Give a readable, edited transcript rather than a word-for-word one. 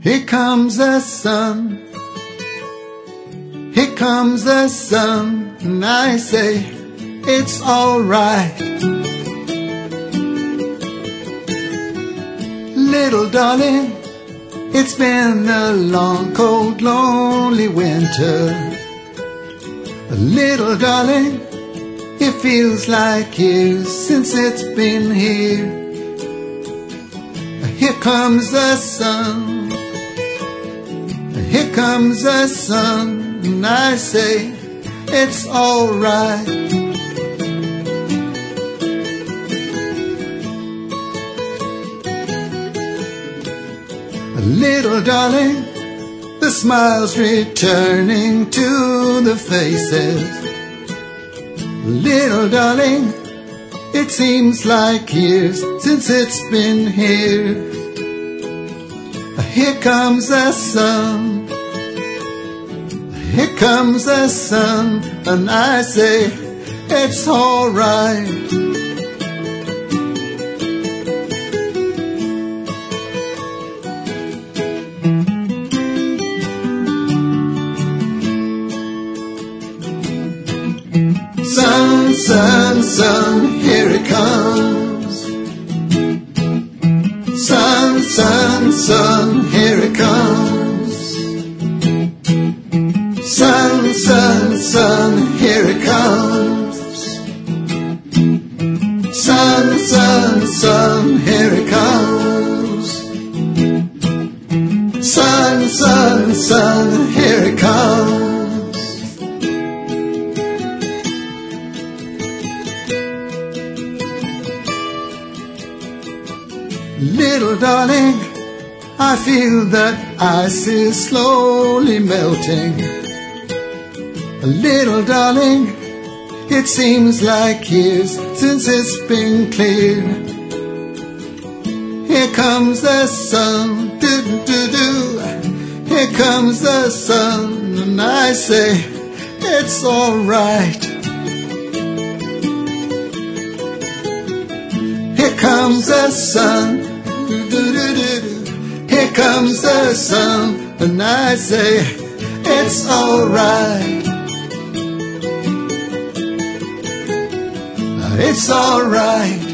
Here comes the sun, here comes the sun, and I say it's alright. Little darling, it's been a long, cold, lonely winter. Little darling, it feels like years since it's been here. Here comes the sun, here comes the sun, and I say it's alright. Little darling, the smile's returning to the faces. Little darling, it seems like years since it's been here. Here comes the sun, here comes the sun, and I say it's alright. Sun, sun, sun, here it comes. Sun, sun, sun, here it comes. Sun, sun, sun, here it comes. Sun, sun, sun, here it comes. Sun, sun, sun, here it comes. Little darling, I feel that ice is slowly melting. Little darling, it seems like years since it's been clear. Here comes the sun, do-do-do. Here comes the sun, and I say it's alright. Here comes the sun, here comes the sun, and I say it's alright. It's alright.